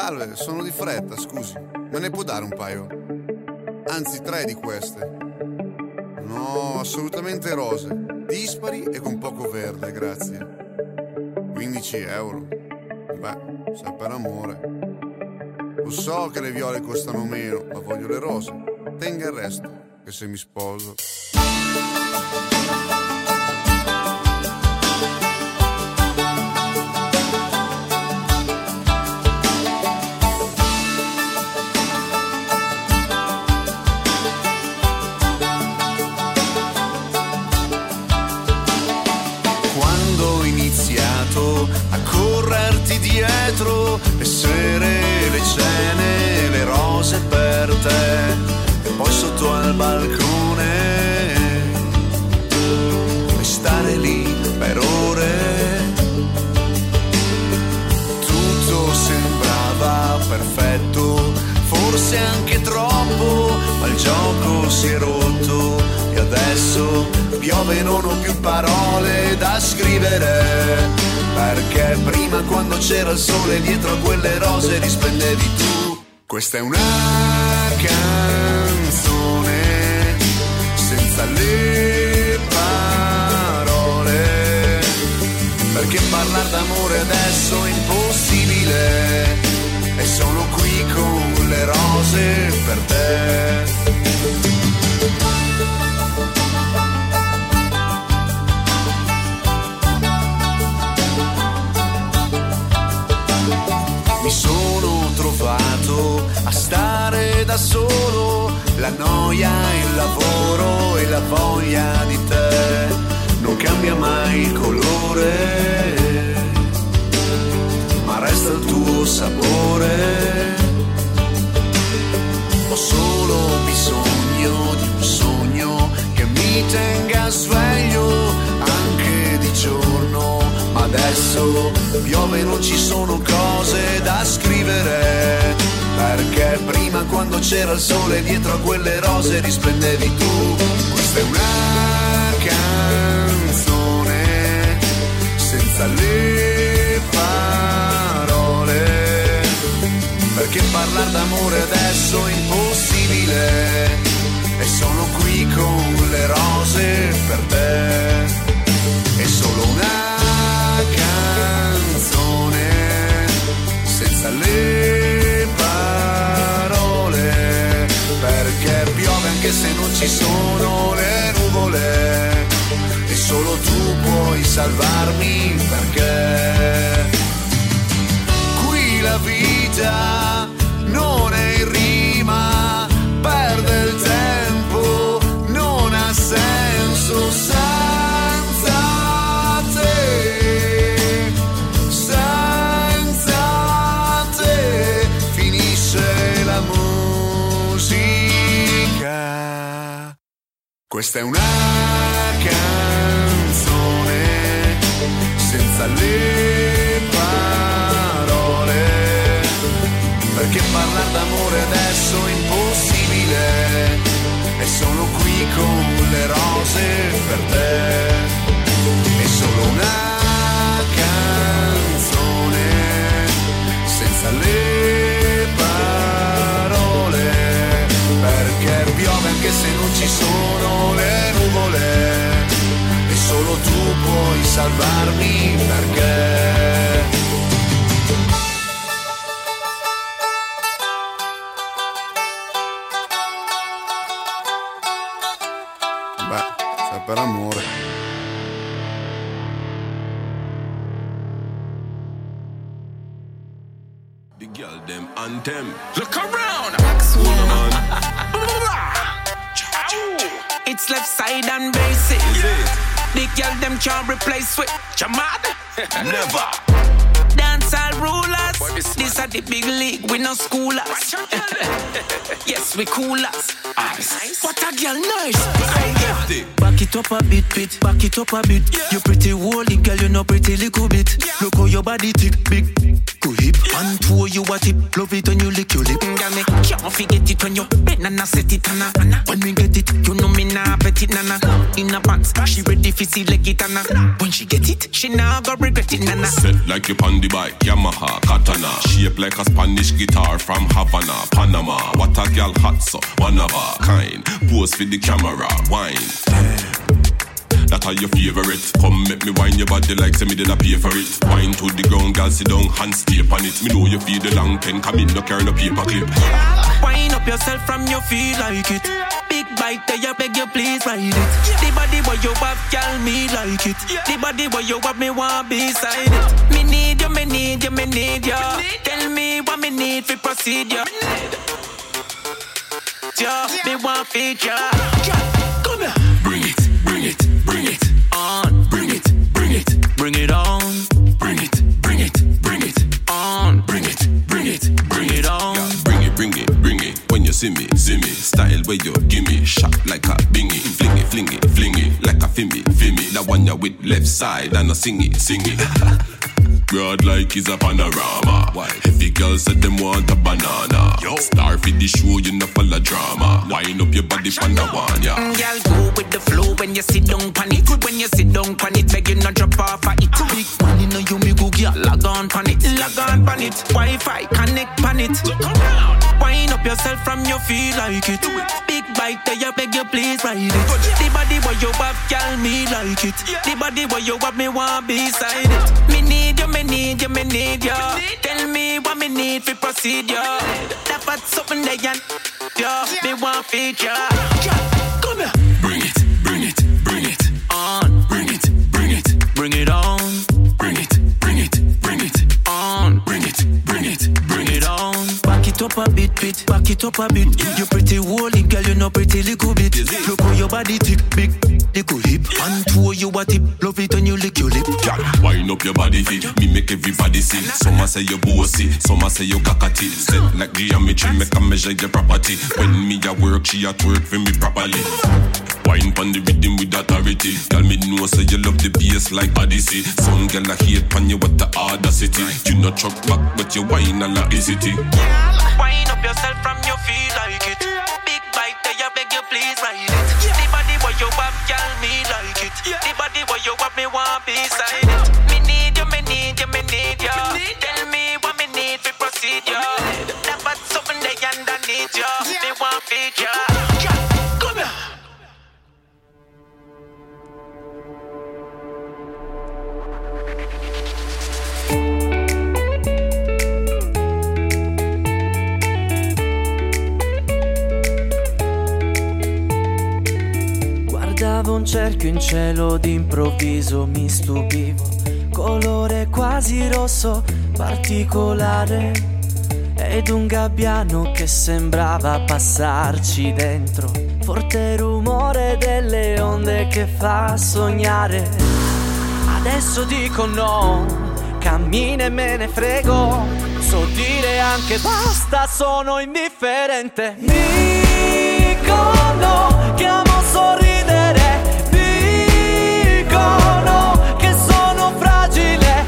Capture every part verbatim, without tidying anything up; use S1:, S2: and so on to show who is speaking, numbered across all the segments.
S1: Salve, sono di fretta, scusi. Me ne può dare un paio? Anzi, tre di queste. No, assolutamente rose. Dispari e con poco verde, grazie. quindici euro. Beh, se è per amore. Lo so che le viole costano meno, ma voglio le rose. Tenga il resto, che se mi sposo. A correrti dietro le sere, le cene, le rose per te, e poi sotto al balcone e stare lì per ore. Tutto sembrava perfetto, forse anche troppo, ma il gioco si è rotto e adesso piove, non ho più parole da scrivere. Perché prima, quando c'era il sole, dietro a quelle rose risplendevi tu. Questa è una canzone senza le parole, perché parlare d'amore adesso è impossibile, e sono qui con le rose per te. Mi sono trovato a stare da solo, la noia, il lavoro e la voglia di te non cambia mai il colore, ma resta il tuo sapore. Ho solo bisogno di un sogno che mi tenga sveglio anche di giorno, ma adesso piove, non ci sono cose da scrivere, perché prima, quando c'era il sole, dietro a quelle rose risplendevi tu. Questa è una canzone senza le parole, perché parlare d'amore adesso è impossibile, e sono qui con le rose per te. È solo una canzone senza le parole, perché piove anche se non ci sono le nuvole, e solo tu puoi salvarmi, perché qui la vita non è in rima, perde il tempo, non ha senso senza te, senza te finisce la musica. Questa è una canzone senza le parole, perché parlare d'amore adesso è impossibile, e sono qui con le rose per te. È solo una canzone senza le parole, perché piove anche se non ci sono le nuvole, e solo tu puoi salvarmi, perché per amore.
S2: The girl them anthem.
S3: Look around. It's left side and basic. The girl them can't replace with Jamad.
S2: Never.
S3: Dancehall rulers. This are the big league. We no schoolers. Yes, we coolers. Nice. What a girl nice. Back it up a bit, bit. Back it up a bit. Yeah. You pretty holy girl, you know pretty little bit. Yeah. Look how your body tick, big. little hip. And two you a tip, love it when you lick your lip. Girl, me can't forget it when you bend and I set it and I. When we get it, you know me nah bet it nana. In a box, she ready for see like it and I. When she get it, she nah go regret it nana.
S2: Set like you on the bike, Yamaha, Katana. Shape like a Spanish guitar from Havana, Panama. What a girl hot so, one of a kind. Pose for the camera, wine. That are your favorite. Come make me wine your body like say me did I pay for it. Wine to the ground, girl, sit down, hands tape on it. Me know you feel the long pen, come in, no carry no paper clip.
S3: Wine up yourself from you feel like it. Big bite there, you beg you please ride it. The body where you have, girl, me like it. The body where you have, me want beside it. Me need you, me need you, me need you. Tell me what me need for procedure. Yeah, me want feature. Come here.
S2: Bring it, bring it, bring it
S3: on.
S2: Bring it, bring it,
S3: bring it on.
S2: Bring it, bring it, bring it
S3: on.
S2: Bring it, bring it,
S3: bring it on.
S2: Yeah, bring it, bring it, bring it. When you see me, see me. Style where you gimme, shot like a bingy. Fling it, fling it, fling it, like a fimmy, fimmy. That one you with left side and a sing it, sing it. Broad like is a panorama. Why? Heavy girls said them want a banana. Yo. Star for the show, you know follow drama. Wind up your body from the one, yeah.
S3: Mm, girl, go with the flow when you sit down pan it. When you sit down pan it, beg you not drop off of it. Big money no you me go girl, log on pan it, log on pan it. Wi-Fi connect pan it. Look around. Wind up yourself from you feel like it. Big bite there, you beg you please ride it. The body where you have, girl, me like it. The body where you have, me want beside it. Me need you, me need you, me need you. Tell me what me need for procedure. That part something that you, yeah, me want feature. Come here.
S2: Bring it, bring it, bring it
S3: on.
S2: Bring it, bring it,
S3: bring it on.
S2: Bring it, bring it, bring it
S3: on.
S2: Bring it, bring it,
S3: bring it on. Back it up a bit, bit. Back it up a bit. You pretty holy girl, you know pretty little bit. Look how your body tick, big, little hip. And two you a tip, love it when you lick your lip.
S2: Wind up your body fit, me make everybody see. Some say you bossy, some say you cockatoo. Set like geometry, make a measure your property. When me a work, she at work for me properly. Wine pon the rhythm with authority. Girl, me know say you love the bass like Odyssey. Some girl a hate pon you with the audacity. You not chuck back, but you wine a lot easy.
S3: Wine up yourself from you feel like it. Big bite there, you beg you please ride it. The body where you have, girl, me like it. The body where you have, me want beside it. Me need you, me need you, me need you. Tell me what me need for procedure. That part something they underneath you. Me want feature. Come here.
S4: Guardavo un cerchio in cielo, d'improvviso mi stupivo. Colore quasi rosso, particolare. Ed un gabbiano che sembrava passarci dentro. Forte rumore delle onde che fa sognare. Adesso dico no, cammina e me ne frego. So dire anche basta, sono indifferente. Dicono che amo sorridere, dicono che sono fragile,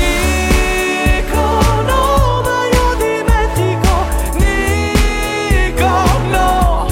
S4: dicono ma io dimentico, dicono.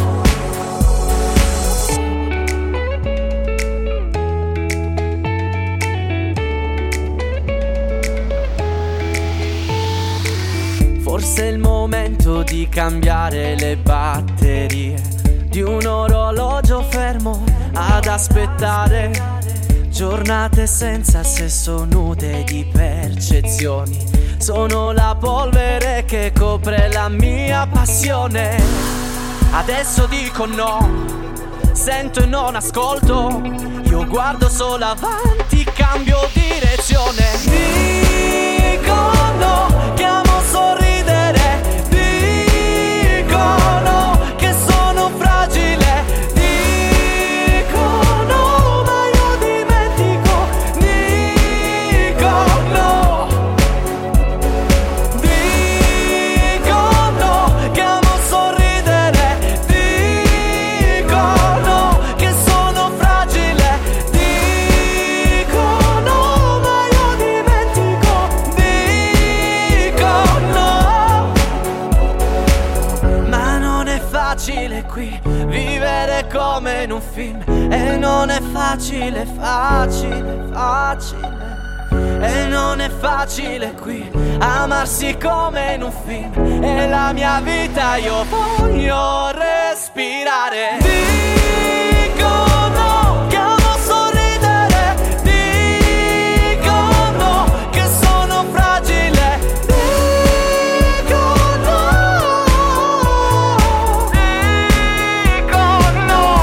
S4: Forse è il momento di cambiare le batterie di un orologio fermo ad aspettare. Giornate senza sesso, nude di percezioni. Sono la polvere che copre la mia passione. Adesso dico no, sento e non ascolto. Io guardo solo avanti, cambio direzione. Dicono che amo sorridere, dicono che sono fragile, dicono ma io dimentico, dicono, dicono che amo sorridere, dicono che sono fragile, dicono ma io dimentico, dicono. facile qui vivere come in un film, e non è facile, facile, facile. E non è facile qui amarsi come in un film, e la mia vita io voglio respirare. Dicono che amo sorridere, dicono che sono fragile, dicono, dicono.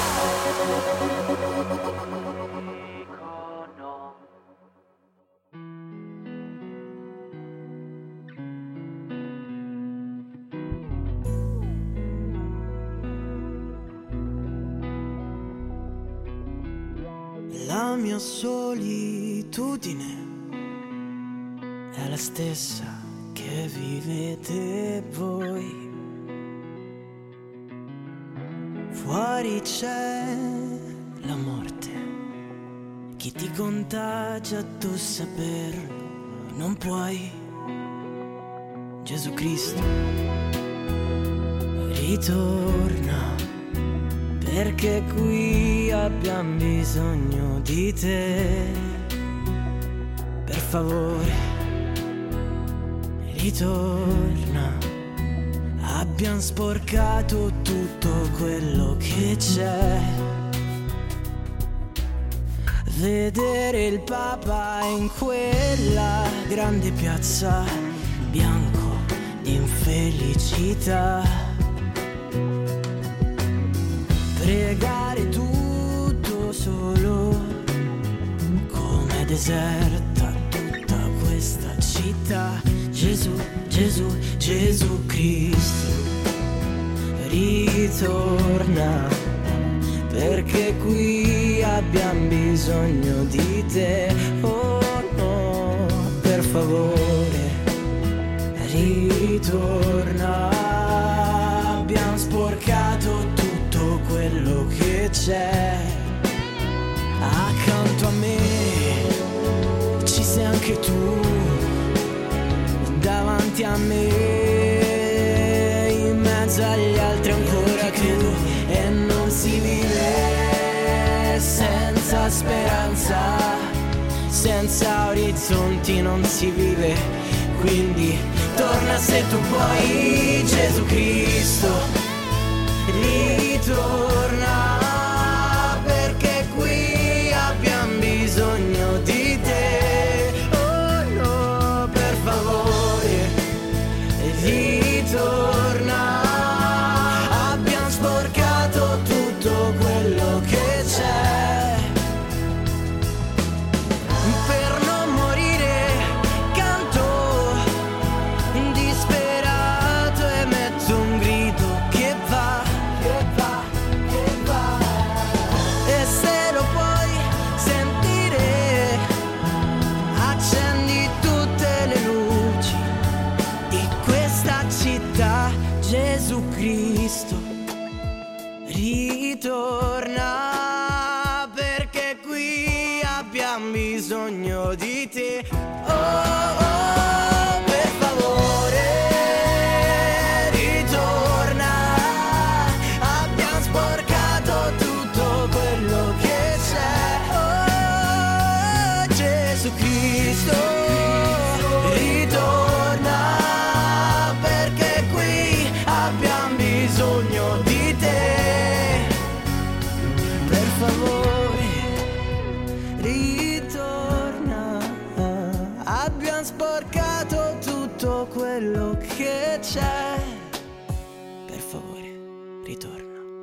S4: La mia solitudine è la stessa che vivete voi. Fuori c'è la morte, chi ti contagia tu saperlo non puoi. Gesù Cristo ritorna, perché qui abbiamo bisogno di te. Per favore, ritorna. Abbiamo sporcato tutto quello che c'è. Vedere il Papa in quella grande piazza, bianco di infelicità. Pregare tutto solo, come deserta tutta questa città. Gesù, Gesù, Gesù Cristo, ritorna, perché qui abbiamo bisogno di te. Oh no, per favore, ritorna. Abbiamo sporcato tutto quello che c'è. Accanto a me ci sei anche tu, davanti a me, in mezzo agli altri ancora credo. E non si vive senza speranza, senza orizzonti non si vive. Quindi torna se tu puoi, Gesù Cristo, ritorna, perché qui abbiamo bisogno di te. Oh no, per favore, ritorna. Abbiamo sporcato tutto quello che c'è. Per non morire canto disperato e metto un grido che va, che va, che va. E se lo puoi sentire, accendi tutte le luci di questa città. Gesù Cristo, ritorna, perché qui abbiamo bisogno di te. Oh, oh, per favore, ritorna. Abbiamo sporcato tutto quello che c'è. Oh, Gesù Cristo, ritorna, perché qui abbiamo bisogno di te. Per favore, ritorna. Abbiamo sporcato tutto quello che c'è. Per favore, ritorna.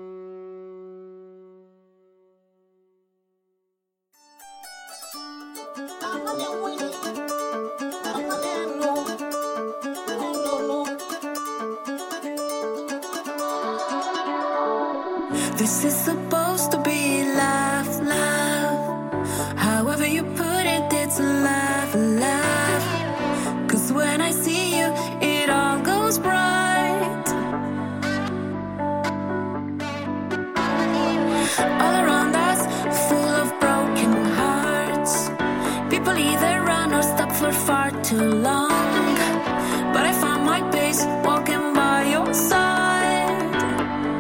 S5: This is supposed to be love, love. However you put it, it's love, love. 'Cause when I see you, it all goes bright. All around us, full of broken hearts. People either run or stop for far too long. But I found my pace walking by your side.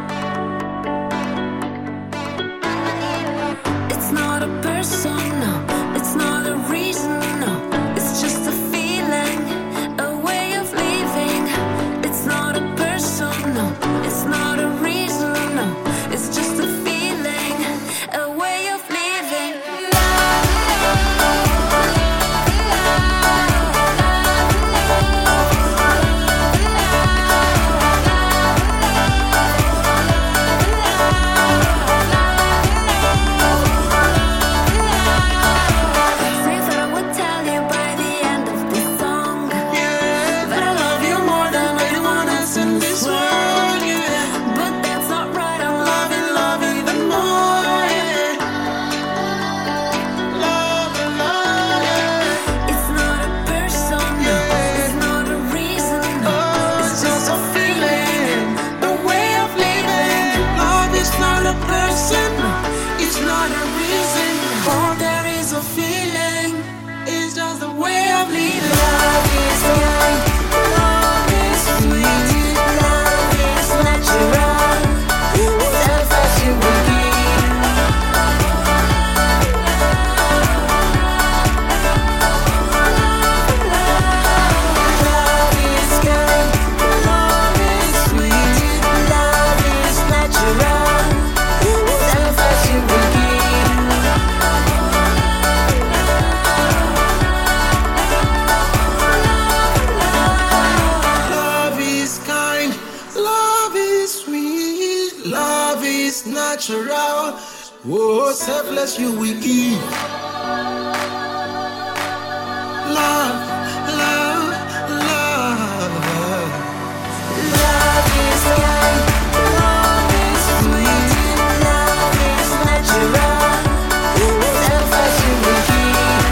S6: sweet, love is natural. Oh, selfless you will give. Love, love, love.
S5: Love is kind, love is sweet, love is natural. Selfless you will give.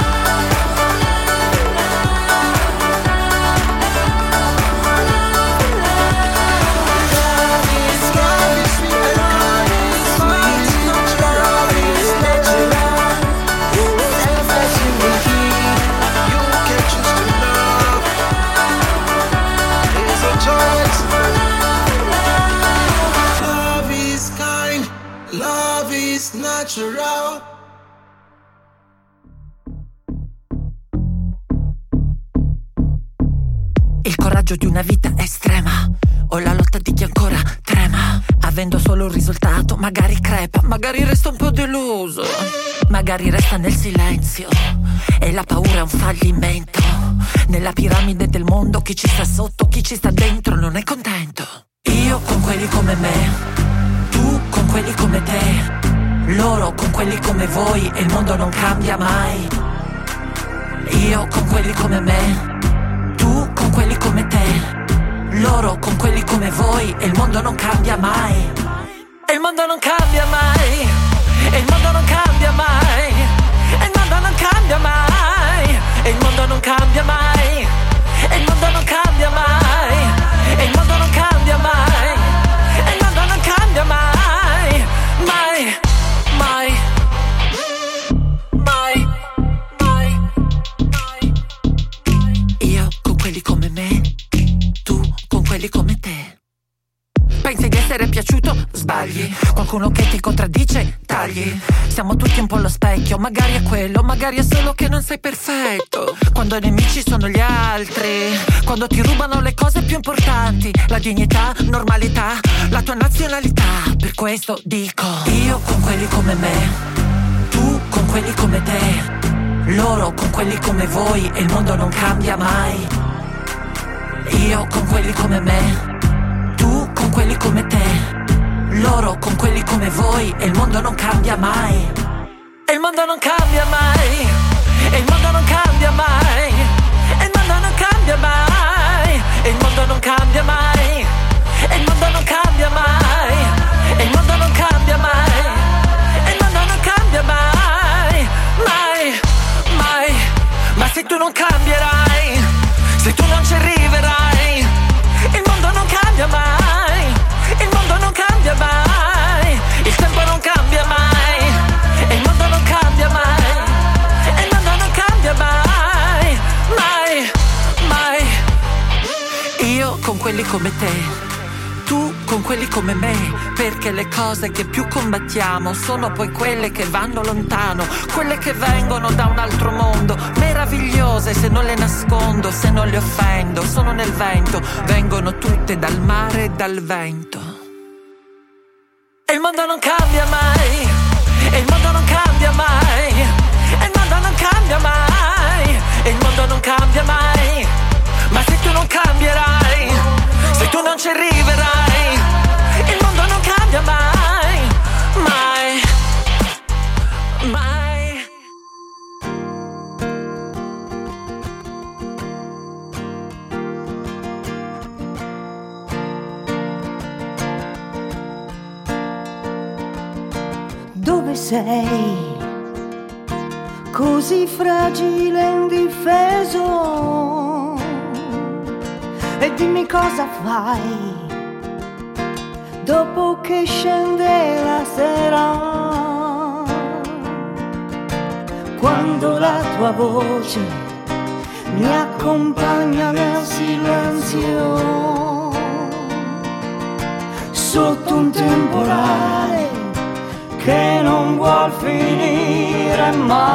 S5: Love is kind, love is sweet, love is natural. Selfless you will give.
S6: You can choose to love. It's a choice. Love is kind, love is natural.
S7: Il coraggio di una vita estrema, o la lotta di chi ancora trema, avendo solo un risultato, magari crepa, magari resta un po' deluso, magari resta nel silenzio, e la paura è un fallimento. Nella piramide del mondo chi ci sta sotto, chi ci sta dentro non è contento. Io con quelli come me, tu con quelli come te, loro con quelli come voi, e il mondo non cambia mai. Io con quelli come me, tu con quelli come te, loro con quelli come voi, e il mondo non cambia mai. E il mondo non cambia mai. E il mondo non cambia mai. E il mondo non cambia mai. E il mondo non cambia mai. E il mondo non cambia mai. E il mondo non cambia mai. E il mondo non cambia mai. Mai, mai, mai, mai, mai. Io con quelli come me, tu con quelli come te. Pensi di essere piaciuto? Sbagli. Qualcuno che ti contraddice? Tagli. Siamo tutti un po' allo specchio, magari è quello, magari è solo che non sei perfetto. Quando i nemici sono gli altri, quando ti rubano le cose più importanti, la dignità, normalità, la tua nazionalità. Per questo dico, io con quelli come me, tu con quelli come te, loro con quelli come voi, e il mondo non cambia mai. Io con quelli come me, tu con quelli come te, loro con quelli come voi, e il mondo non cambia mai. E il mondo non cambia mai. E il mondo non cambia mai. E il mondo non cambia mai. E il mondo non cambia mai. E il mondo non cambia mai. E il mondo non cambia mai. E il mondo non cambia mai. Mai, mai. Ma se tu non cambierai, se tu non ci arriverai, il mondo non cambia mai. Il mondo non cambia mai. Il tempo non cambia mai. E il mondo non cambia mai. E il mondo non cambia mai. Mai, mai. Io con quelli come te, tu con quelli come me, perché le cose che più combattiamo sono poi quelle che vanno lontano, quelle che vengono da un altro mondo, meravigliose se non le nascondo, se non le offendo, sono nel vento, vengono tutte dal mare e dal vento. E il mondo non cambia mai. E il mondo non cambia mai. E il mondo non cambia mai. E il mondo non cambia mai. Ma se tu non cambierai, se tu non ci arriverai, il mondo non cambia mai. Mai, mai.
S8: Dove sei? Così fragile e indifeso. E dimmi cosa fai dopo che scende la sera, quando la tua voce mi accompagna nel silenzio, sotto un temporale che non vuol finire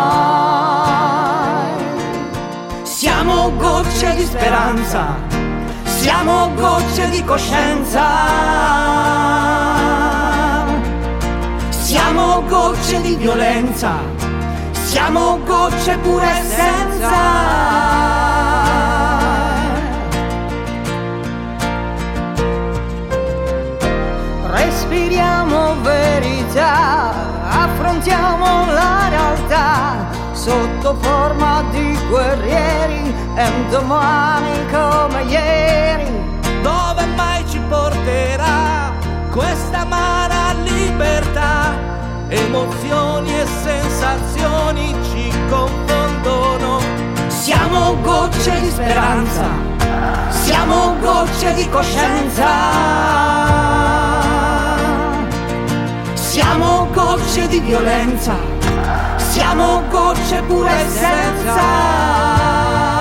S8: mai. Siamo gocce di speranza, siamo gocce di coscienza, siamo gocce di violenza, siamo gocce pure essenza. respiriamo verità, affrontiamo la realtà sotto forma di guerrieri, e un domani come ieri.
S4: Dove mai ci porterà questa amara libertà? Emozioni e sensazioni ci confondono.
S8: Siamo gocce di speranza, siamo gocce di coscienza, siamo gocce di violenza, siamo gocce pura essenza.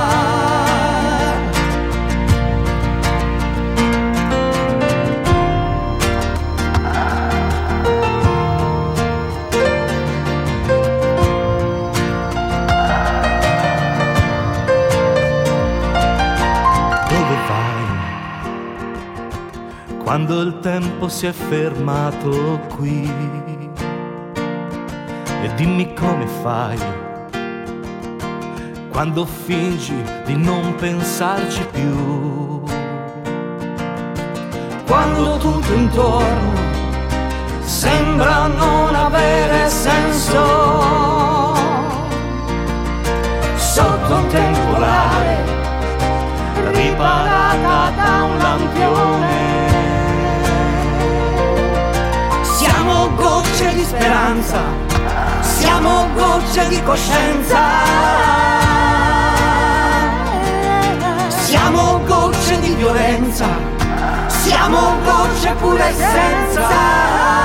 S4: Quando il tempo si è fermato qui, e dimmi come fai quando fingi di non pensarci più, quando tutto intorno sembra non avere senso, sotto un temporale riparata da un lampione. Siamo gocce di speranza, siamo gocce di coscienza, siamo gocce di violenza, siamo gocce pura essenza.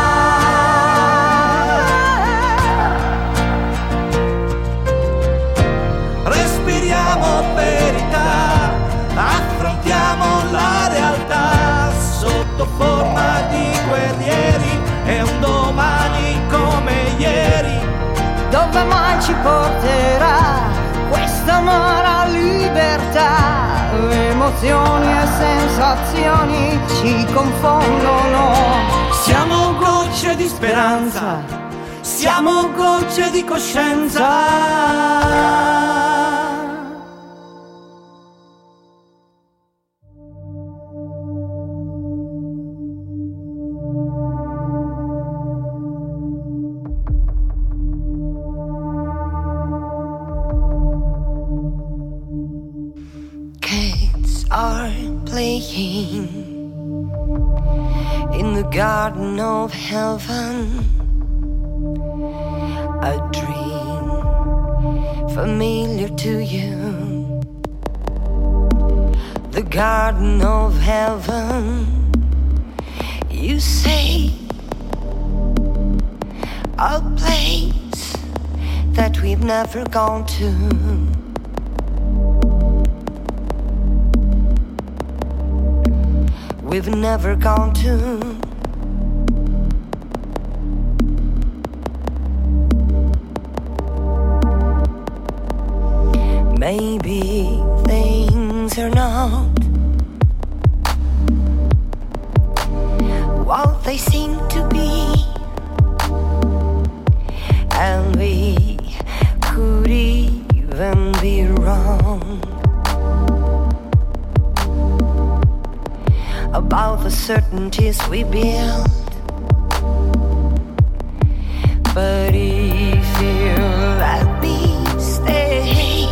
S4: Respiriamo verità, affrontiamo la realtà sotto forma di guerrieri, e un domani come ieri.
S8: Dove mai ci porterà questa amara libertà? Emozioni e sensazioni ci confondono.
S4: Siamo gocce di speranza, siamo gocce di coscienza.
S9: Are playing in the garden of heaven, a dream familiar to you, the garden of heaven. You say a place that we've never gone to. We've never gone to. Maybe things are not what they seem to be, and we could even be wrong about the certainties we build. But if you let me stay,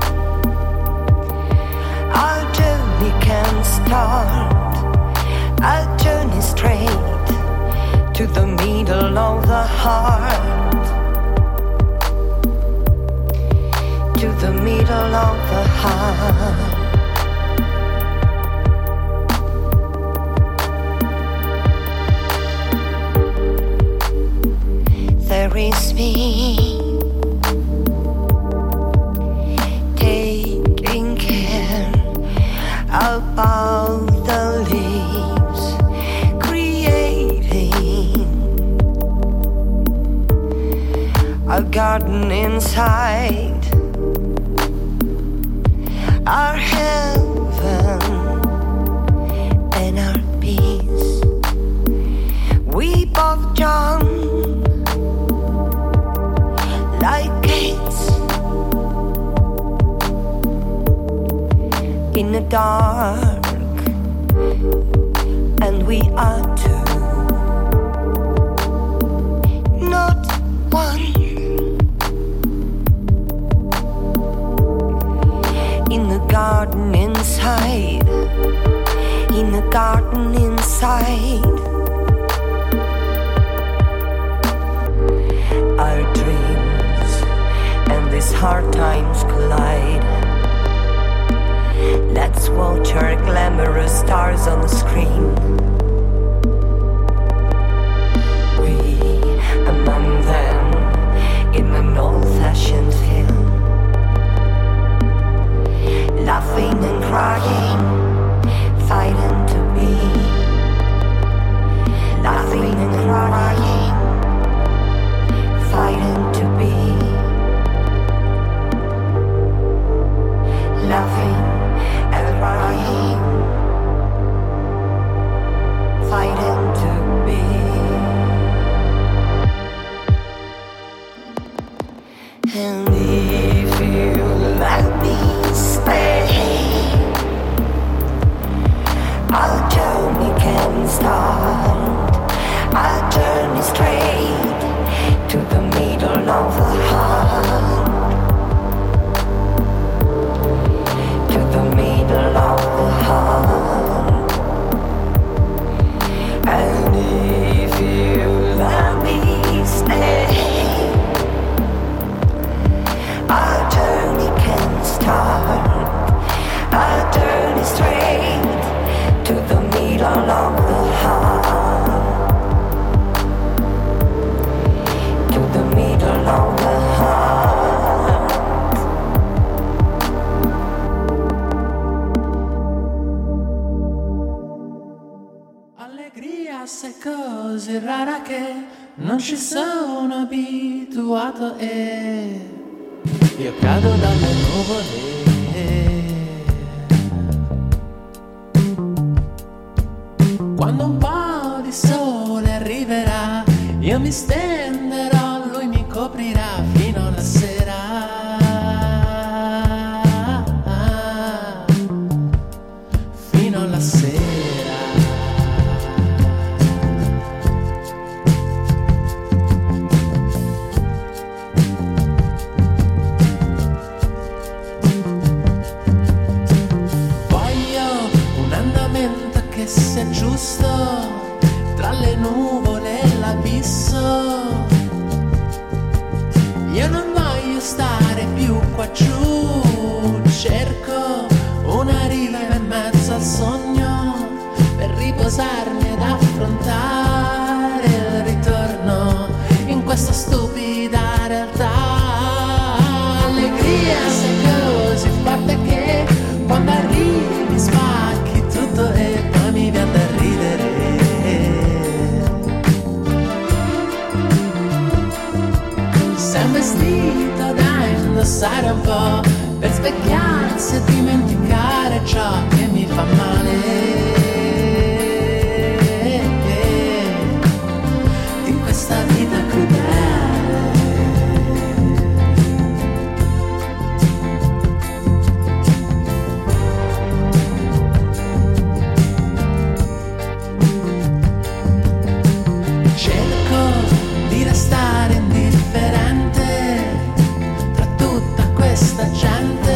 S9: our journey can start, a journey straight to the middle of the heart, to the middle of the heart. There is me taking care about the leaves, creating a garden inside our heaven and our peace. We both jump like kids in the dark, and we are too. side. Our dreams and these hard times collide. Let's watch our glamorous stars on the screen. We among them in an old-fashioned film, laughing and crying, fighting to be, laughing and crying, fighting to be, laughing and crying, fighting to be. And if you let me stay, our journey can start. Our journey straight to the middle of the heart, to the middle of the heart. And if you let me stay, our journey can start. Our journey straight to the middle of the heart, to the middle of the heart.
S4: Allegria sei così rara che non ci sono abituato e io cado dalle nuvole. Quando un po' di sole arriverà, io mi stenderò, lui mi coprirà fino alla sera. Fino alla sera. Se è giusto tra le nuvole e l'abisso, io non voglio stare più qua giù, cerco una riva in mezzo al sogno per riposarmi ed affrontare il ritorno in questa stupida realtà. Allegria sei così forte che quando arrivi spacchi tutto e mi viene da ridere. Sei un vestito da indossare un po' per specchiarsi e dimenticare ciò che mi fa male di questa vita crudele. Stare indifferente tra tutta questa gente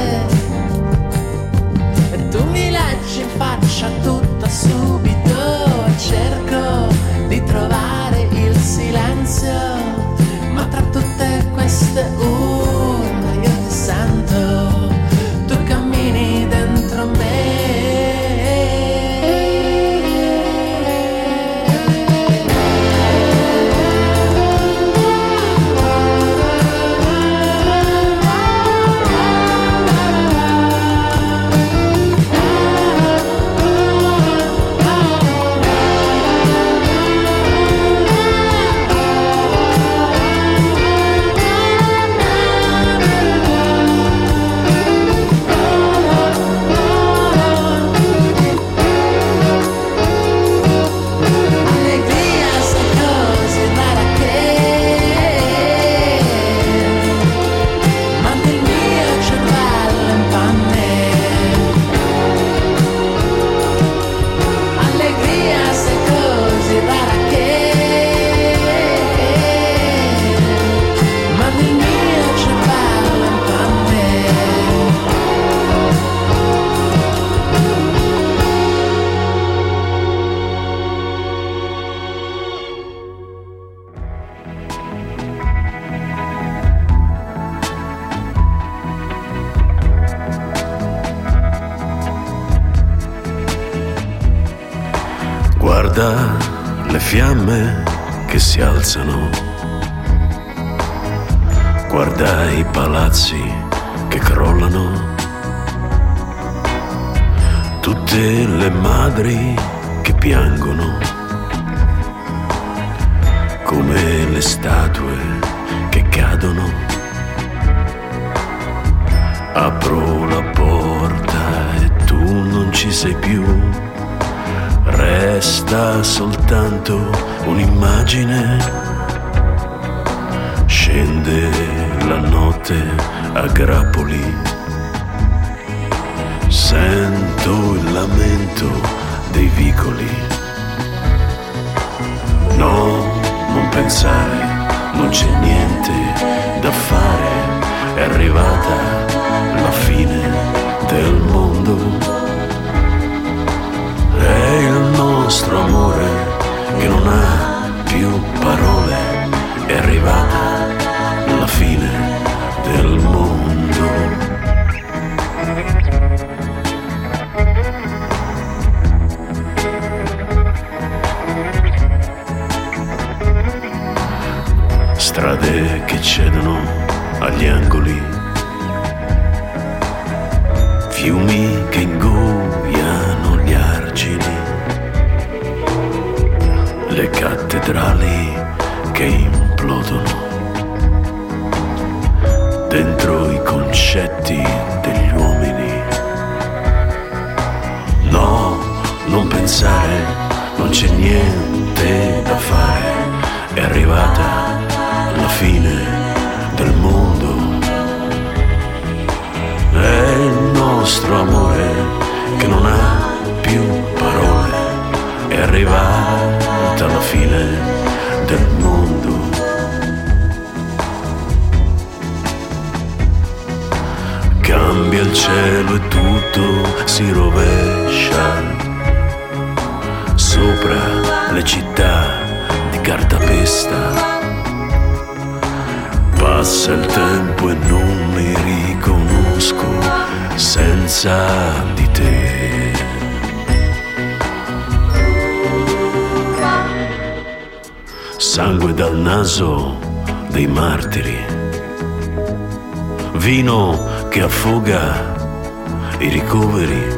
S4: e tu mi leggi in faccia tutta subito, cerco di trovare il silenzio, ma tra tutte queste urla io ti sento, tu cammini dentro me.
S10: Guarda le fiamme che si alzano, guarda i palazzi che crollano, tutte le madri che piangono, come le statue che cadono. Apro la porta e tu non ci sei più, resta soltanto un'immagine. Scende la notte a grappoli, sento il lamento dei vicoli. No, non pensare, non c'è niente da fare, è arrivata la fine del mondo. È il nostro amore che non ha più parole, è arrivata la fine del mondo. Strade che cedono agli angoli, fiumi che ingojano gli argini, le cattedrali che implodono dentro i concetti degli uomini. No, non pensare, non c'è niente da fare, è arrivata la fine del mondo. È il nostro amore che non ha più parole, è arrivata la fine del mondo. Cambia il cielo e tutto si rovescia sopra le città di cartapesta. Passa il tempo e non mi riconosco senza di te. Sangue dal naso dei martiri, vino che affoga i ricoveri,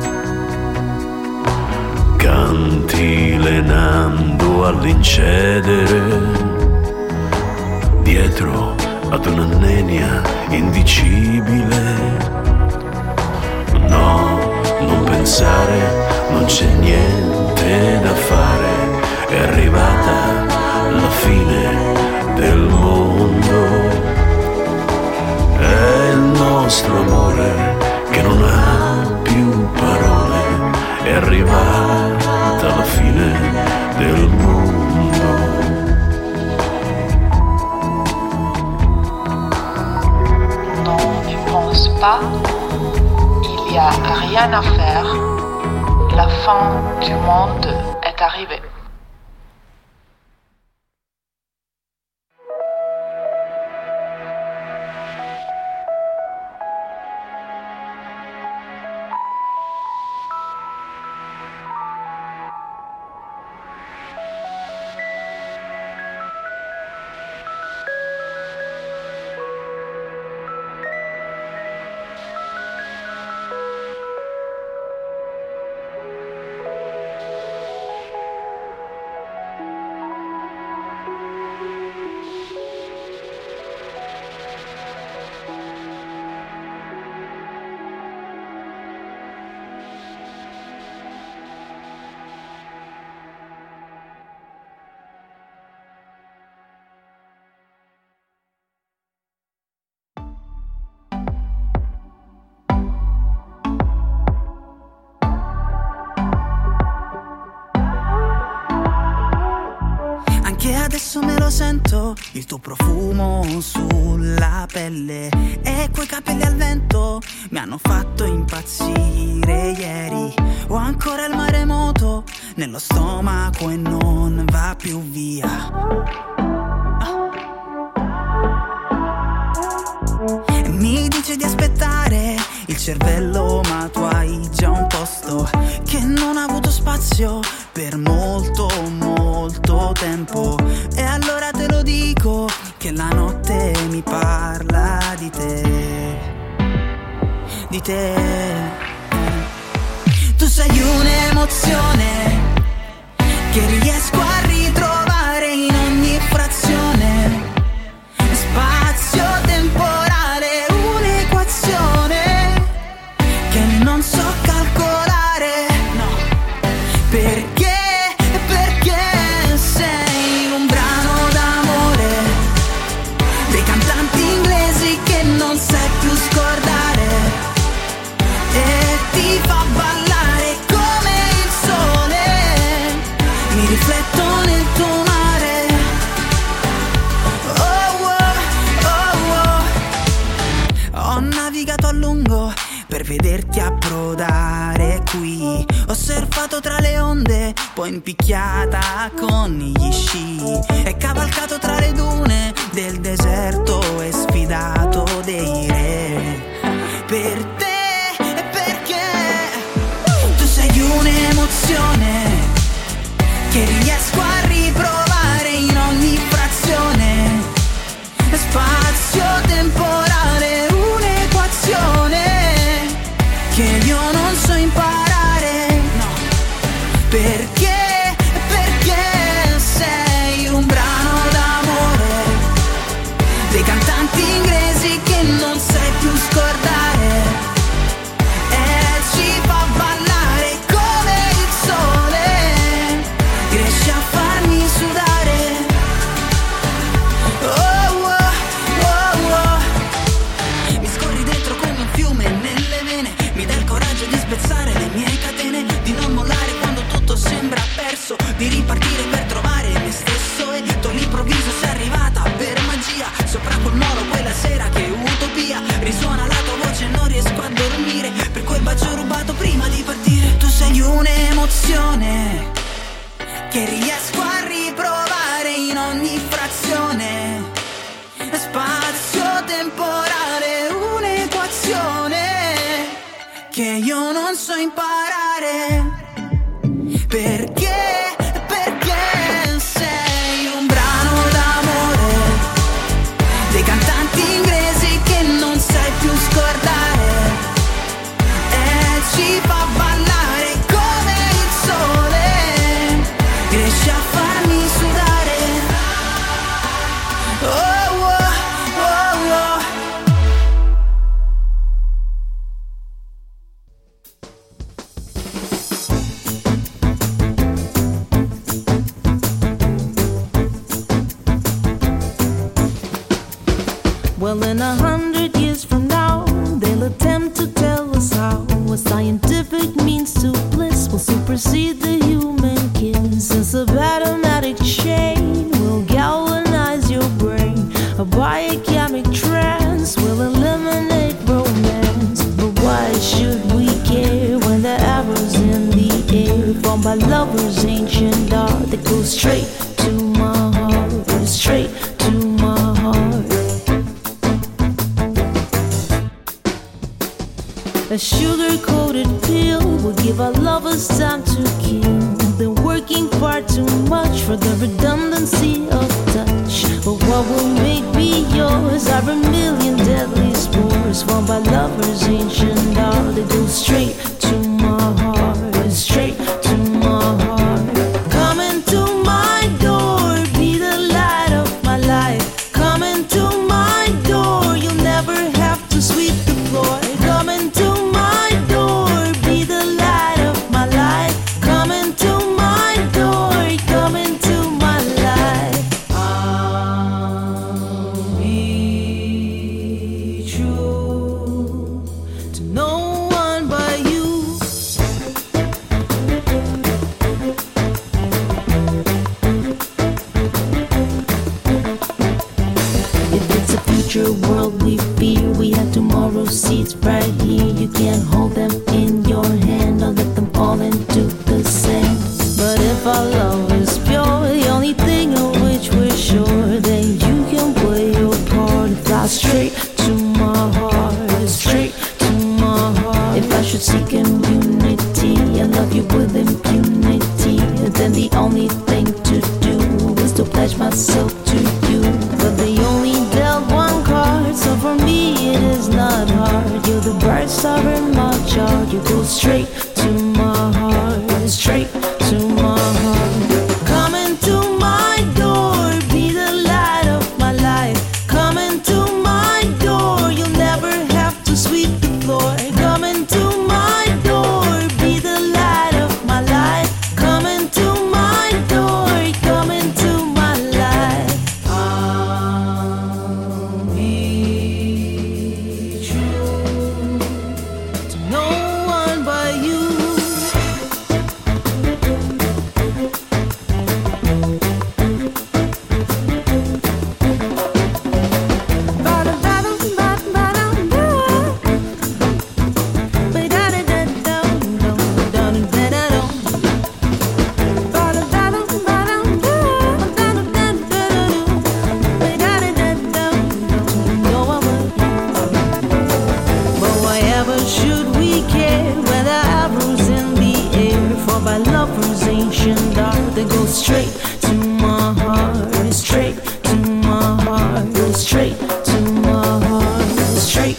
S10: cantilenando all'incedere dietro ad una nenia indicibile. No, non pensare, non c'è niente da fare, è arrivata la fine del mondo. È il nostro amore che non ha più parole, è arrivata la fine del mondo.
S11: Pas, il n'y a rien à faire, la fin du monde est arrivée.
S12: Adesso me lo sento, il tuo profumo sulla pelle e quei capelli al vento mi hanno fatto impazzire ieri. Ho ancora il maremoto nello stomaco e non va più via. Ah. E mi dice di aspettare il il cervello, ma tu hai già un posto che non ha avuto spazio per molto, molto tempo. E allora te lo dico che la notte mi parla di te, di te. Tu sei un'emozione che riesco a ritrovare in ogni frazione, spazio temporale, un'equazione che non so calcolare, no, perché, perché sei un brano d'amore dei cantanti inglesi che non sai più scordare e ti fa ballare come il sole, mi rifletto nel tuo mare. Oh, oh, oh, oh. Ho navigato a lungo per vederti approdare qui, ho surfato tra le onde, poi impicchiata con gli sci, e cavalcato tra le dune del deserto e sfidato dei re. Per te e perché tu sei un'emozione che riesco a riprovare in ogni frazione, spazio temporale, un'equazione che io non so imparare, no, perché, perché sei un brano d'amore dei cantanti inglesi che non sai più scordare e ci fa ballare come il sole, riesci a farmi sudare. Oh, oh, oh, oh. Mi scorri dentro come un fiume nelle vene, mi dai il coraggio di spezzare le mie catene, di non mollare quando tutto sembra perso, di ripartire per trovare me stesso. E tu all'improvviso sei arrivata per magia, sopra quel molo quella sera che utopia, risuona la tua voce e non riesco a dormire per quel bacio rubato prima di partire. Tu sei un'emozione che riesco a riprovare in ogni frazione, spazio temporale, un'equazione che io non so imparare, perché, perché sei un brano d'amore dei cantanti inglesi che non sai più scordare e ci fa ballare come il sole, riesci a farmi sudare. Oh, oh, oh, oh.
S13: Well, in a hundred years from now, they'll attempt to tell us how a scientific means to bliss will supersede the human kiss. Since a automatic chain will galvanize your brain, a biochemic trance will eliminate romance. But why should we care when the arrows in the air, formed by lovers' ancient art, that goes straight to my heart, straight to my heart? A sugar-coated pill will give our lovers time to kill. They're working far too much for the redundancy of touch. But what will make me yours are a million deadly spores, formed by lovers' ancient art, that go straight to my heart, straight to my heart. Come into my door, be the light of my life. Come into my door, you'll never have to sweep the floor. Come into my door, be the light of my life. Come into my door, come into my life. I'll be true to no one but you. If it's a future world we fear, we have tomorrow's seeds right here. You can't hold them in your hand or let them fall into the sand. But if our love is pure, the only thing of which we're sure, then you can play your part and fly straight to my heart, straight to my seek immunity. I love you with impunity. Then the only thing to do is to pledge myself to you. But they only dealt one card, so for me it is not hard. You're the bright star in my chart. You go straight to my heart, straight to my heart. Come into my door, be the light of my life. Come into my door, you'll never have to sweep the floor. Come into my door, be the light of my life. Come into my door, come into my life. I'll be true to no one but you. But why ever should we care when the arrows in the air? For by lovers ancient dart, they go straight to my heart, straight to my heart, straight to my heart, straight.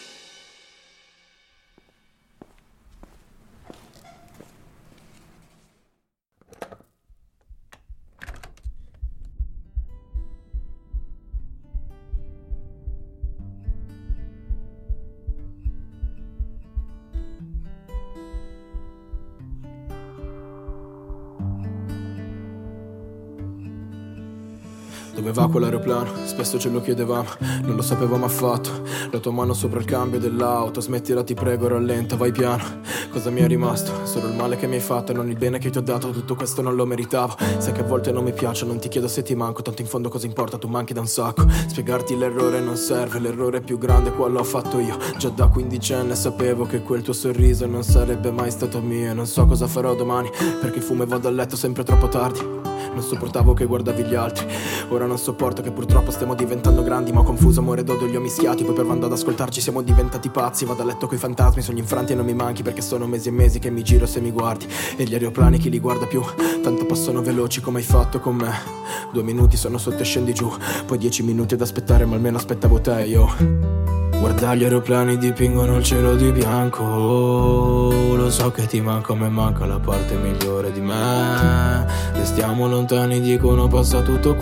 S14: Dove va quell'aeroplano? Spesso ce lo chiedevamo, non lo sapevamo affatto. La tua mano sopra il cambio dell'auto, smettila ti prego, rallenta, vai piano. Cosa mi è rimasto? Solo il male che mi hai fatto e non il bene che ti ho dato. Tutto questo non lo meritavo. Sai che a volte non mi piace, non ti chiedo se ti manco. Tanto in fondo cosa importa, tu manchi da un sacco. Spiegarti l'errore non serve, l'errore più grande qua l'ho fatto io. Già da quindicenne sapevo che quel tuo sorriso non sarebbe mai stato mio. E non so cosa farò domani, perché fumo e vado a letto sempre troppo tardi. Non sopportavo che guardavi gli altri. Ora non sopporto che purtroppo stiamo diventando grandi. Ma ho confuso amore d'odio li ho mischiati. Poi provando ad ascoltarci siamo diventati pazzi. Vado a letto coi fantasmi, sogni infranti e non mi manchi. Perché sono mesi e mesi che mi giro se mi guardi. E gli aeroplani chi li guarda più? Tanto passano veloci come hai fatto con me. Due minuti sono sotto e scendi giù. Poi dieci minuti ad aspettare, ma almeno aspettavo te io. Guarda gli aeroplani dipingono il cielo di bianco. Lo so che ti manco, me manca la parte migliore di me. Restiamo lontani, dicono passa tutto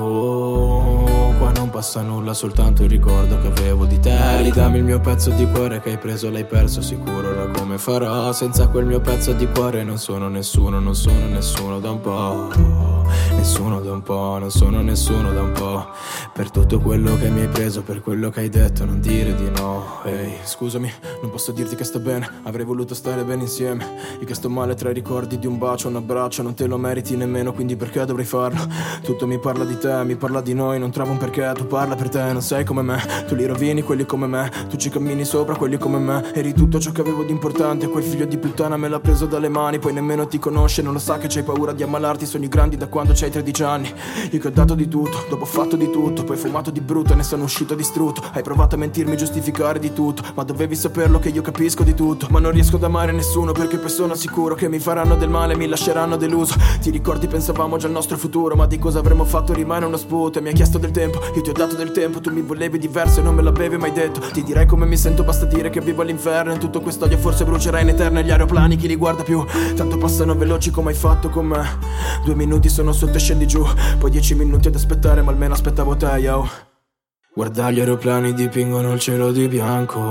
S14: quanto. Qua non passa nulla, soltanto il ricordo che avevo di te. Ridammi il mio pezzo di cuore che hai preso, l'hai perso sicuro. Ora come farò? Senza quel mio pezzo di cuore non sono nessuno, non sono nessuno da un po'. Nessuno da un po', non sono nessuno da un po'. Per tutto quello che mi hai preso, per quello che hai detto, non dire di no. Ehi, hey, scusami, non posso dirti che sto bene. Avrei voluto stare bene insieme. Io che sto male tra i ricordi di un bacio, un abbraccio. Non te lo meriti nemmeno, quindi perché dovrei farlo? Tutto mi parla di te, mi parla di noi. Non trovo un perché, tu parla per te. Non sei come me, tu li rovini quelli come me. Tu ci cammini sopra quelli come me. Eri tutto ciò che avevo di importante. Quel figlio di puttana me l'ha preso dalle mani. Poi nemmeno ti conosce, non lo sa che c'hai paura di ammalarti. Sogni grandi da quando c'hai tredici anni. Io che ho dato di tutto, dopo ho fatto di tutto. Poi fumato di brutto e ne sono uscito distrutto. Hai provato a mentirmi, giustificare di tutto. Ma dovevi saperlo che io capisco di tutto. Ma non riesco ad amare nessuno perché poi sono sicuro che mi faranno del male, mi lasceranno deluso. Ti ricordi pensavamo già al nostro futuro, ma di cosa avremmo fatto rimane uno sputo. E mi hai chiesto del tempo, io ti ho dato del tempo. Tu mi volevi diverso e non me l'avevi mai detto. Ti direi come mi sento, basta dire che vivo all'inferno. E tutto quest'odio forse brucerà in eterno. E gli aeroplani chi li guarda più? Tanto passano veloci come hai fatto con me. Due minuti sono sotto e scendi giù. Poi dieci minuti ad aspettare, ma almeno aspettavo te, yo. Guarda gli aeroplani dipingono il cielo di bianco.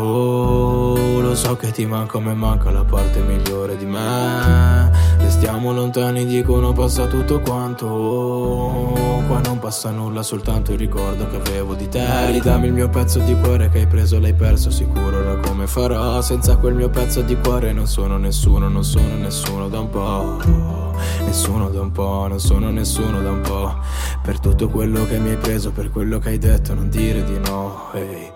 S14: Lo so che ti manco, me manca la parte migliore di me. Restiamo lontani, dicono passa tutto quanto. Qua non passa nulla, soltanto il ricordo che avevo di te. Ridammi il mio pezzo di cuore che hai preso, l'hai perso sicuro. Ora come farò? Senza quel mio pezzo di cuore non sono nessuno, non sono nessuno da un po'. Nessuno da un po', non sono nessuno da un po'. Per tutto quello che mi hai preso, per quello che hai detto, non dire di no, hey.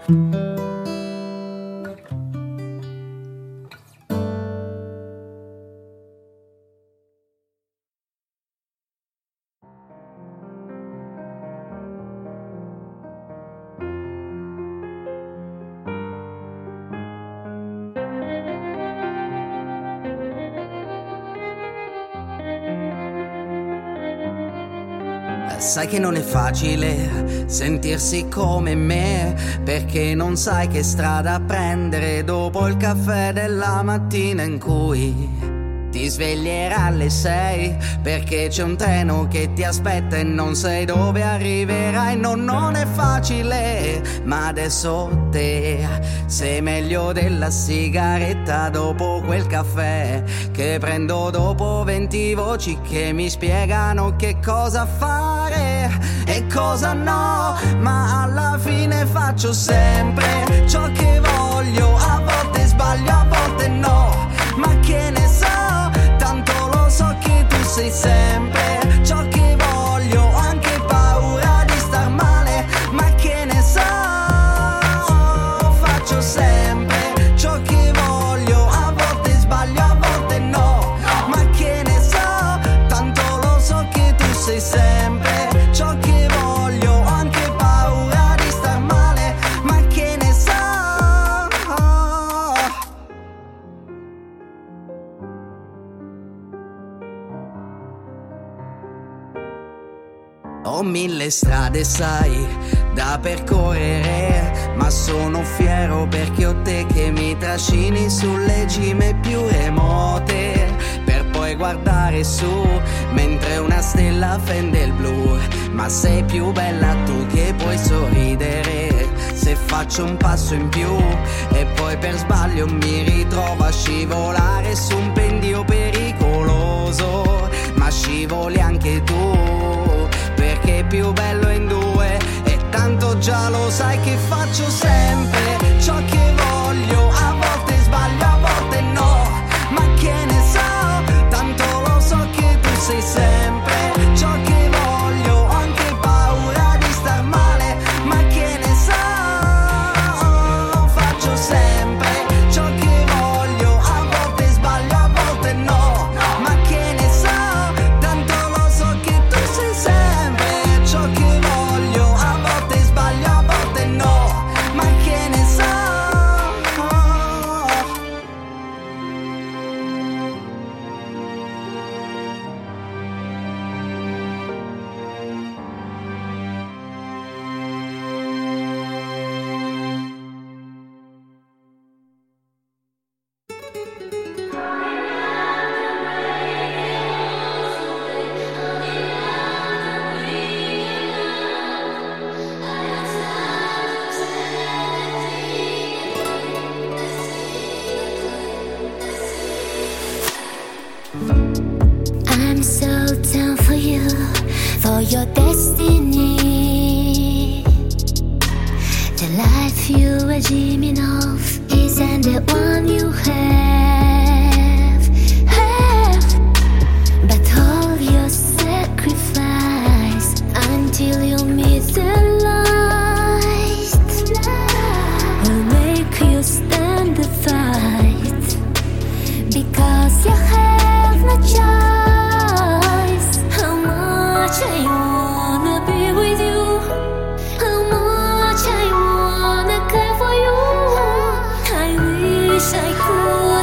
S12: Sai che non è facile sentirsi come me, perché non sai che strada prendere dopo il caffè della mattina in cui ti sveglierai alle sei, perché c'è un treno che ti aspetta e non sai dove arriverai. No, non è facile, ma adesso te sei meglio della sigaretta dopo quel caffè che prendo dopo venti voci che mi spiegano che cosa fare e cosa no, ma alla fine faccio sempre ciò che voglio. A volte sbaglio, a volte no, ma che ne so, tanto lo so che tu sei sempre ciò che voglio. Ho anche paura di star male, ma che ne so, faccio sempre ciò che voglio. A volte sbaglio, a volte no, ma che ne so, tanto lo so che tu sei sempre ciò che voglio. Ho anche paura di star male, ma che ne so. Ho mille strade, sai, da percorrere, ma sono fiero perché ho te che mi trascini sulle cime più remote, per poi guardare su mentre una stella fende il blu. Ma sei più bella tu che puoi sorridere se faccio un passo in più e poi per sbaglio mi ritrovo a scivolare su un pendio pericoloso. Ma scivoli anche tu, perché è più bello in due e tanto già lo sai che faccio sempre ciò che voglio. A volte sbaglio, a volte no, ma che ne so, tanto lo so che tu sei sempre ciò che voglio. Ho anche paura di star male, ma che ne so, faccio sempre ciò che voglio. A volte sbaglio, a volte no, ma che ne so, tanto lo so che tu sei sempre ciò che voglio. A volte sbaglio, a volte no, ma che ne so.
S5: I'm so down for you, for your destiny. The life you are dreaming of isn't the one you have, have. But all your sacrifice until you meet the light will make you stand the fight, because you have no choice. How much I wanna be with you, how much I wanna care for you. I wish I could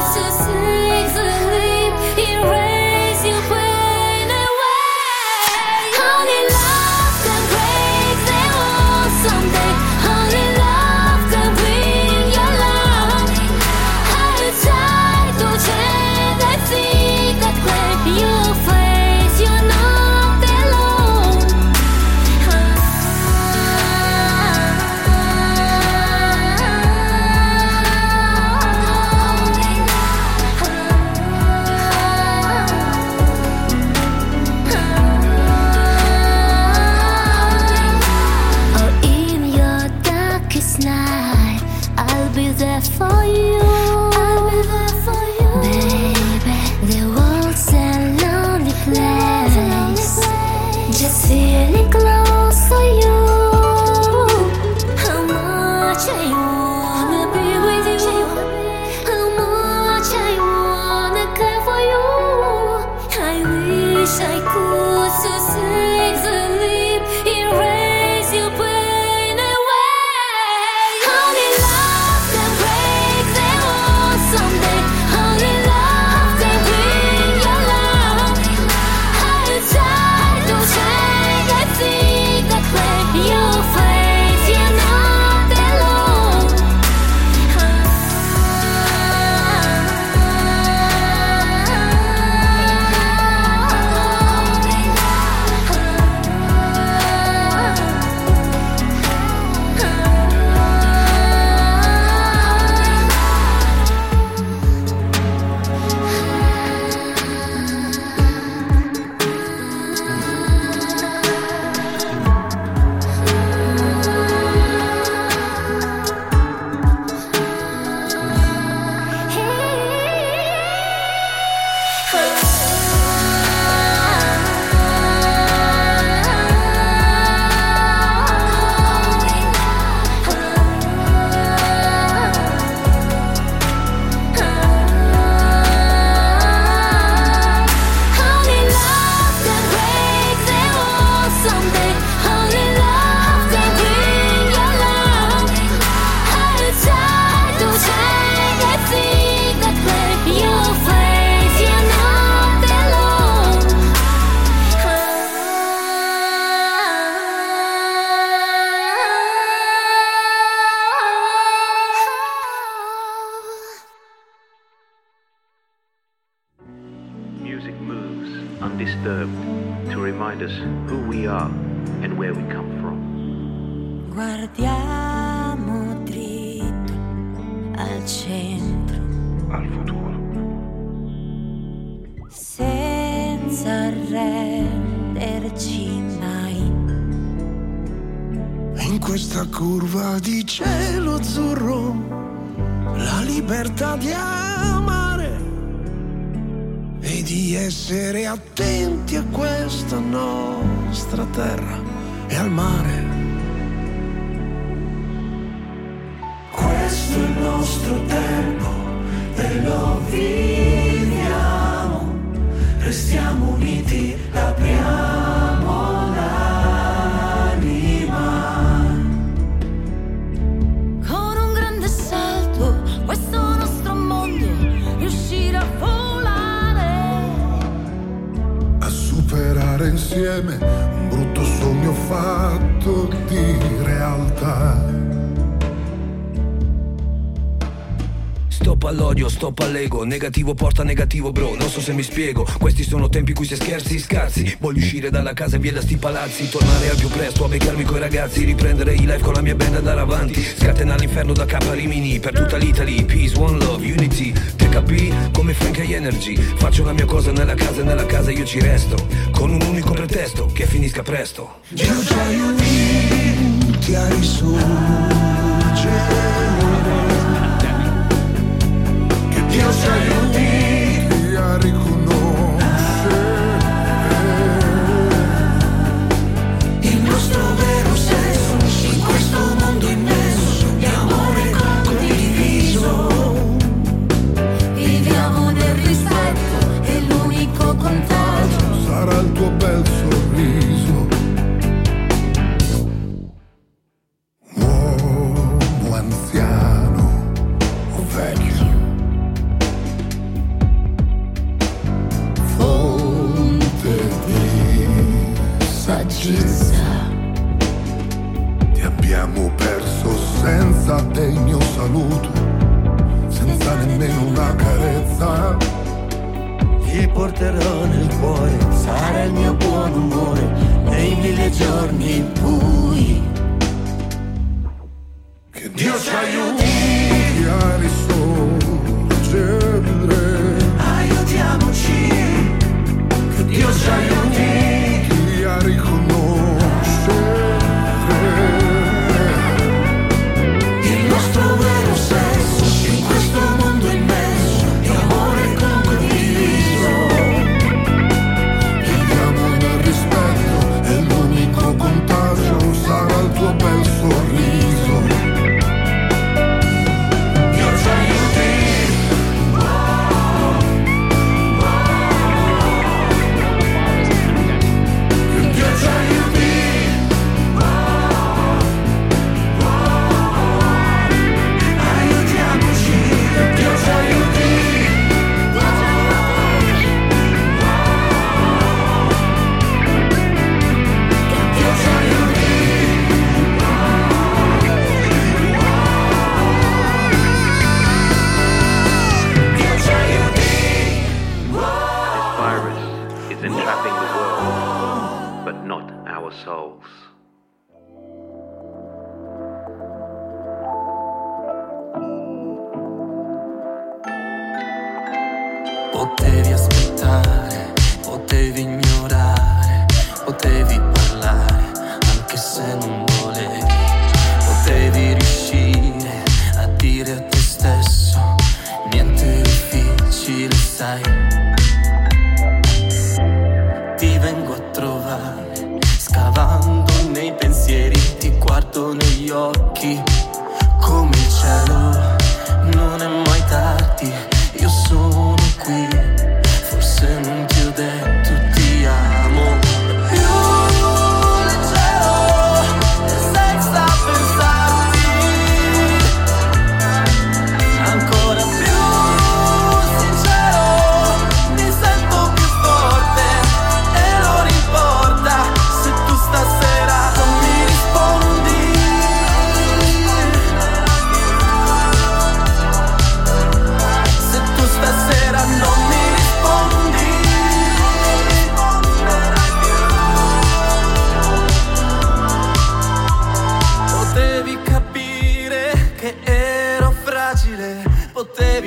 S10: remind us who we are and where we come from.
S5: Guardiamo dritto al centro,
S10: al futuro,
S5: senza arrenderci mai.
S6: In questa curva di cielo azzurro, la libertà di amare e di essere attenti a questa nostra terra e al mare. Questo è il nostro tempo e lo viviamo, restiamo uniti, apriamo l'anima.
S5: Con un grande salto, questo nostro mondo riuscire a volare,
S6: a superare insieme un brutto sogno fatto di realtà.
S15: Stop all'odio, stop all'ego, negativo porta negativo bro, non so se mi spiego. Questi sono tempi in cui si scherzi scarsi. Voglio uscire dalla casa e via da sti palazzi, tornare al più presto a beccarmi coi ragazzi, riprendere i live con la mia band, andare avanti, scatenare l'inferno da K a Rimini per tutta l'Italy. Peace, one love, unity, T K P come Frank e Energy. Faccio la mia cosa nella casa e nella casa io ci resto, con un unico pretesto, che finisca presto.
S6: Dio ci aiuti a risorgere, Dio ci aiuti a riconoscere il nostro vero senso in questo mondo immenso di amore condiviso.
S5: viviamo nel rispetto e l'unico contagio
S6: sarà il tuo bel sorriso. Uomo anziano o vecchio, ti abbiamo perso senza degno saluto, senza nemmeno una carezza.
S8: Ti porterò nel cuore, sarà il mio buon umore nei mille giorni bui.
S6: Che Dio ci aiuti a risorgere,
S8: aiutiamoci.
S6: che Dio ci aiuti a riconoscere il nostro vero senso in questo mondo immenso di amore condiviso. Viviamo nel rispetto e l'unico contagio sarà il tuo bel sorriso. Dio ci aiuti.
S10: Entrapping the world, but not our souls.
S4: Potevi aspettare, potevi ignorare, potevi parlare, anche se non volevi. Potevi riuscire a dire a te stesso, niente è difficile, sai. Ti vengo a trovare, scavando nei pensieri, ti guardo negli occhi, come il cielo, non è mai tardi, io sono qui, forse non ti ho detto ti amo. Più leggero, senza pensarti, ancora più sincero, mi sento più forte. Se tu stasera non mi rispondi,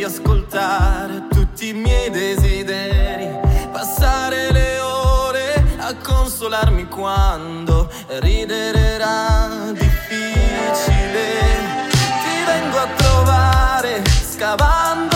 S16: ascoltare tutti i miei desideri, passare le ore a consolarmi quando ridere era difficile. Ti vengo a trovare scavando